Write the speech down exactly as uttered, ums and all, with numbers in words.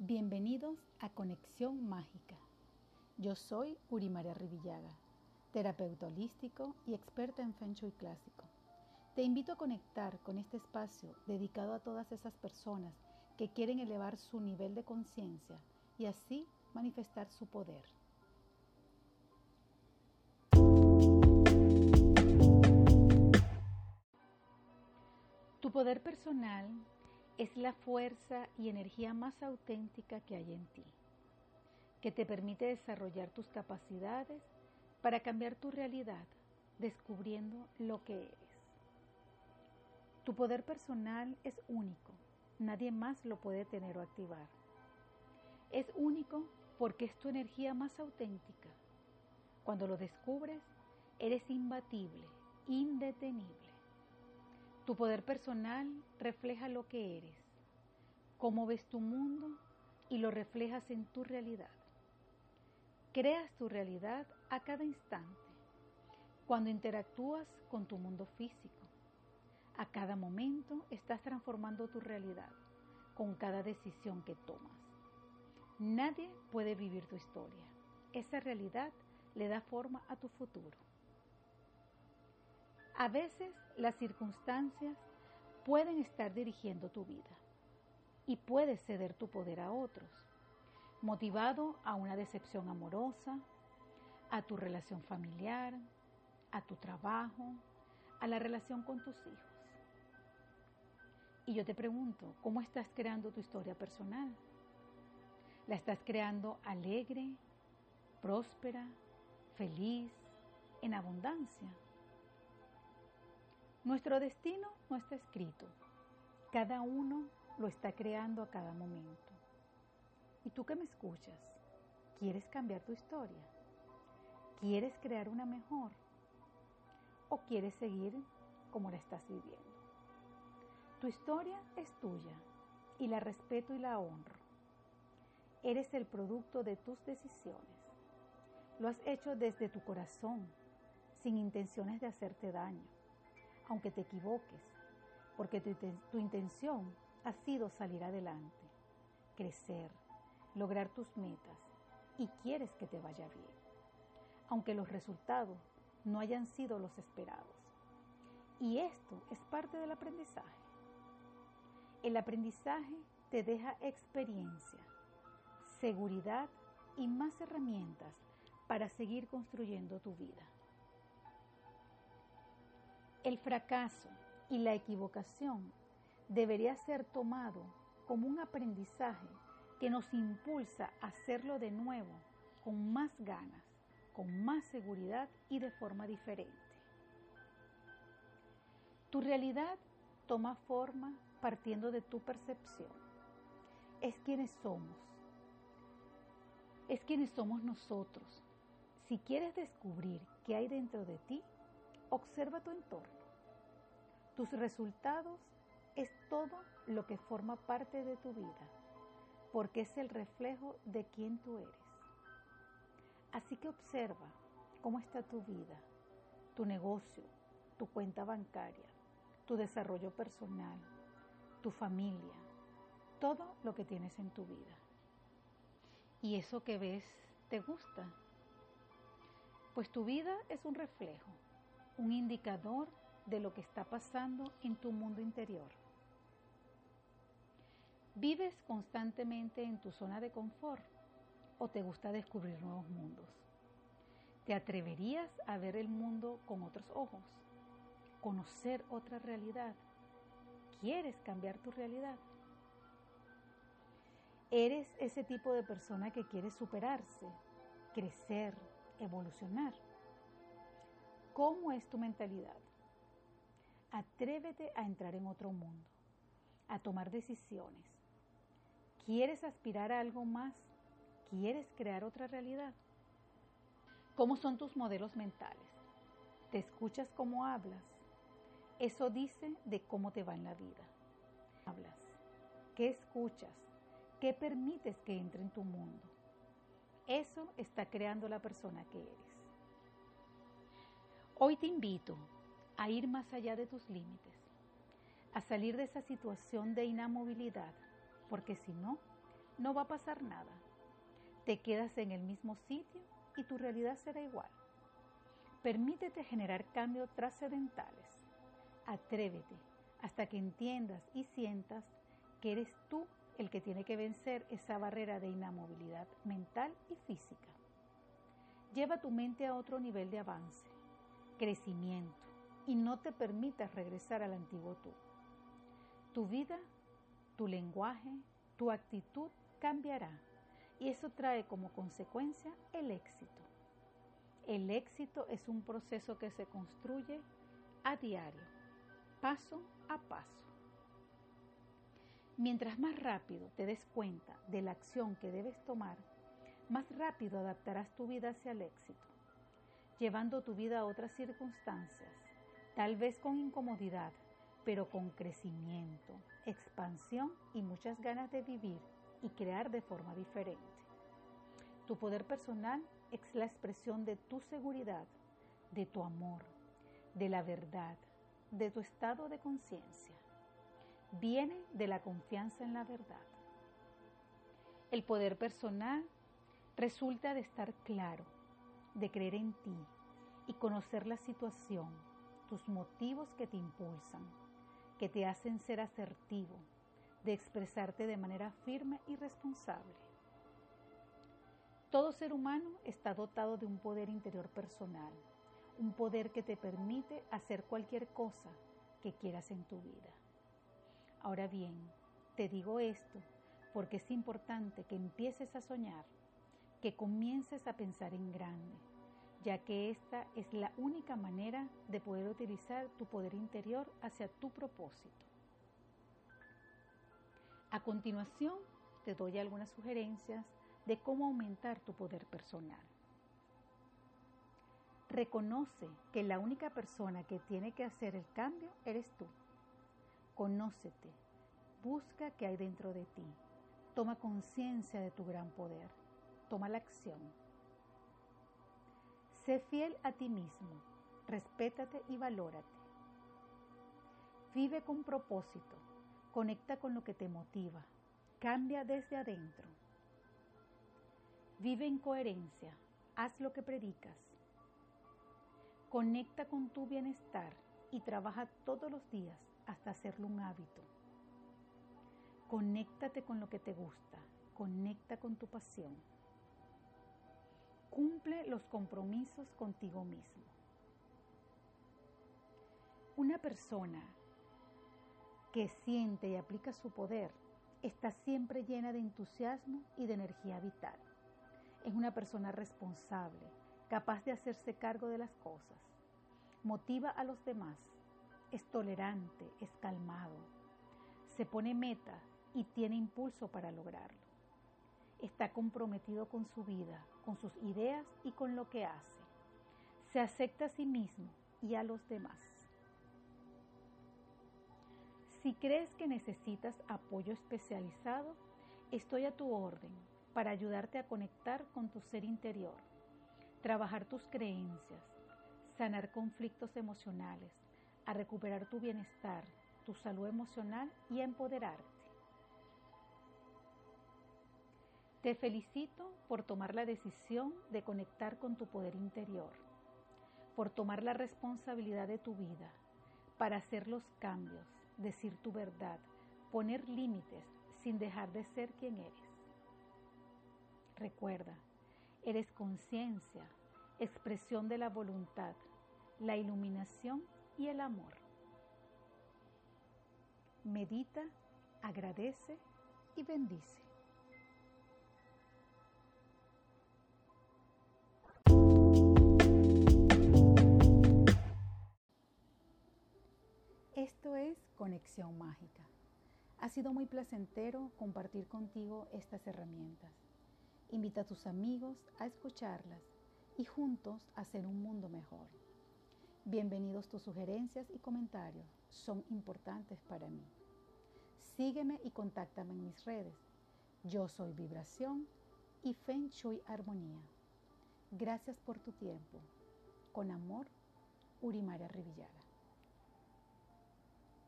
Bienvenidos a Conexión Mágica. Yo soy Urimaria Rivillaga, terapeuta holístico y experta en Feng Shui clásico. Te invito a conectar con este espacio dedicado a todas esas personas que quieren elevar su nivel de conciencia y así manifestar su poder. Tu poder personal es la fuerza y energía más auténtica que hay en ti, que te permite desarrollar tus capacidades para cambiar tu realidad, descubriendo lo que eres. Tu poder personal es único, nadie más lo puede tener o activar. Es único porque es tu energía más auténtica. Cuando lo descubres, eres imbatible, indetenible. Tu poder personal refleja lo que eres, cómo ves tu mundo y lo reflejas en tu realidad. Creas tu realidad a cada instante, cuando interactúas con tu mundo físico. A cada momento estás transformando tu realidad con cada decisión que tomas. Nadie puede vivir tu historia. Esa realidad le da forma a tu futuro. A veces las circunstancias pueden estar dirigiendo tu vida y puedes ceder tu poder a otros, motivado a una decepción amorosa, a tu relación familiar, a tu trabajo, a la relación con tus hijos. Y yo te pregunto, ¿cómo estás creando tu historia personal? ¿La estás creando alegre, próspera, feliz, en abundancia? Nuestro destino no está escrito. Cada uno lo está creando a cada momento. ¿Y tú que me escuchas? ¿Quieres cambiar tu historia? ¿Quieres crear una mejor? ¿O quieres seguir como la estás viviendo? Tu historia es tuya y la respeto y la honro. Eres el producto de tus decisiones. Lo has hecho desde tu corazón, sin intenciones de hacerte daño, aunque te equivoques, porque tu, tu intención ha sido salir adelante, crecer, lograr tus metas y quieres que te vaya bien, aunque los resultados no hayan sido los esperados. Y esto es parte del aprendizaje. El aprendizaje te deja experiencia, seguridad y más herramientas para seguir construyendo tu vida. El fracaso y la equivocación debería ser tomado como un aprendizaje que nos impulsa a hacerlo de nuevo con más ganas, con más seguridad y de forma diferente. Tu realidad toma forma partiendo de tu percepción. Es quienes somos. Es quienes somos nosotros. Si quieres descubrir qué hay dentro de ti, observa tu entorno. Tus resultados es todo lo que forma parte de tu vida, porque es el reflejo de quién tú eres. Así que observa cómo está tu vida, tu negocio, tu cuenta bancaria, tu desarrollo personal, tu familia, todo lo que tienes en tu vida. ¿Y eso que ves te gusta? Pues tu vida es un reflejo, un indicador de lo que está pasando en tu mundo interior. ¿Vives constantemente en tu zona de confort o te gusta descubrir nuevos mundos? ¿Te atreverías a ver el mundo con otros ojos? ¿Conocer otra realidad? ¿Quieres cambiar tu realidad? ¿Eres ese tipo de persona que quiere superarse, crecer, evolucionar? ¿Cómo es tu mentalidad? Atrévete a entrar en otro mundo, a tomar decisiones. ¿Quieres aspirar a algo más? ¿Quieres crear otra realidad? ¿Cómo son tus modelos mentales? ¿Te escuchas cómo hablas? Eso dice de cómo te va en la vida. ¿Hablas? ¿Qué escuchas? ¿Qué permites que entre en tu mundo? Eso está creando la persona que eres. Hoy te invito a ir más allá de tus límites, a salir de esa situación de inamovilidad, porque si no, no va a pasar nada. Te quedas en el mismo sitio y tu realidad será igual. Permítete generar cambios trascendentales. Atrévete hasta que entiendas y sientas que eres tú el que tiene que vencer esa barrera de inamovilidad mental y física. Lleva tu mente a otro nivel de avance, crecimiento, y no te permitas regresar al antiguo tú. Tu vida, tu lenguaje, tu actitud cambiará, y eso trae como consecuencia el éxito. El éxito es un proceso que se construye a diario, paso a paso. Mientras más rápido te des cuenta de la acción que debes tomar, más rápido adaptarás tu vida hacia el éxito, llevando tu vida a otras circunstancias, tal vez con incomodidad, pero con crecimiento, expansión y muchas ganas de vivir y crear de forma diferente. Tu poder personal es la expresión de tu seguridad, de tu amor, de la verdad, de tu estado de conciencia. Viene de la confianza en la verdad. El poder personal resulta de estar claro, de creer en ti y conocer la situación, tus motivos que te impulsan, que te hacen ser asertivo, de expresarte de manera firme y responsable. Todo ser humano está dotado de un poder interior personal, un poder que te permite hacer cualquier cosa que quieras en tu vida. Ahora bien, te digo esto porque es importante que empieces a soñar, que comiences a pensar en grande, ya que esta es la única manera de poder utilizar tu poder interior hacia tu propósito. A continuación, te doy algunas sugerencias de cómo aumentar tu poder personal. Reconoce que la única persona que tiene que hacer el cambio eres tú. Conócete, busca qué hay dentro de ti, toma conciencia de tu gran poder, toma la acción. Sé fiel a ti mismo, respétate y valórate. Vive con propósito, conecta con lo que te motiva, cambia desde adentro. Vive en coherencia, haz lo que predicas. Conecta con tu bienestar y trabaja todos los días hasta hacerlo un hábito. Conéctate con lo que te gusta, conecta con tu pasión. Cumple los compromisos contigo mismo. Una persona que siente y aplica su poder está siempre llena de entusiasmo y de energía vital. Es una persona responsable, capaz de hacerse cargo de las cosas. Motiva a los demás, es tolerante, es calmado. Se pone metas y tiene impulso para lograrlo. Está comprometido con su vida, con sus ideas y con lo que hace. Se acepta a sí mismo y a los demás. Si crees que necesitas apoyo especializado, estoy a tu orden para ayudarte a conectar con tu ser interior, trabajar tus creencias, sanar conflictos emocionales, a recuperar tu bienestar, tu salud emocional y a empoderarte. Te felicito por tomar la decisión de conectar con tu poder interior, por tomar la responsabilidad de tu vida, para hacer los cambios, decir tu verdad, poner límites sin dejar de ser quien eres. Recuerda, eres conciencia, expresión de la voluntad, la iluminación y el amor. Medita, agradece y bendice. Esto es Conexión Mágica. Ha sido muy placentero compartir contigo estas herramientas. Invita a tus amigos a escucharlas y juntos hacer un mundo mejor. Bienvenidos tus sugerencias y comentarios, son importantes para mí. Sígueme y contáctame en mis redes. Yo soy Vibración y Feng Shui Armonía. Gracias por tu tiempo. Con amor, Urimaria Rivillaga.